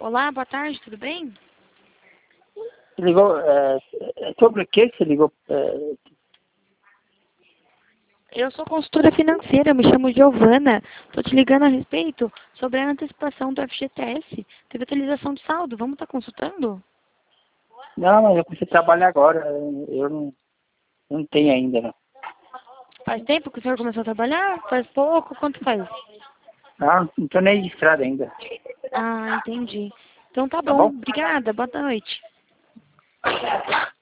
Olá, boa tarde, tudo bem? Você ligou, sobre o que você ligou? Eu sou consultora financeira, me chamo Giovana. Estou te ligando a respeito sobre a antecipação do FGTS. Teve atualização de saldo, vamos estar consultando? Não, mas eu comecei a trabalhar agora. Eu não tenho ainda, não. Faz tempo que o senhor começou a trabalhar? Faz pouco? Quanto faz? Não estou nem registrado ainda. Ah, entendi. Então tá Tá bom, bom? obrigada, boa noite.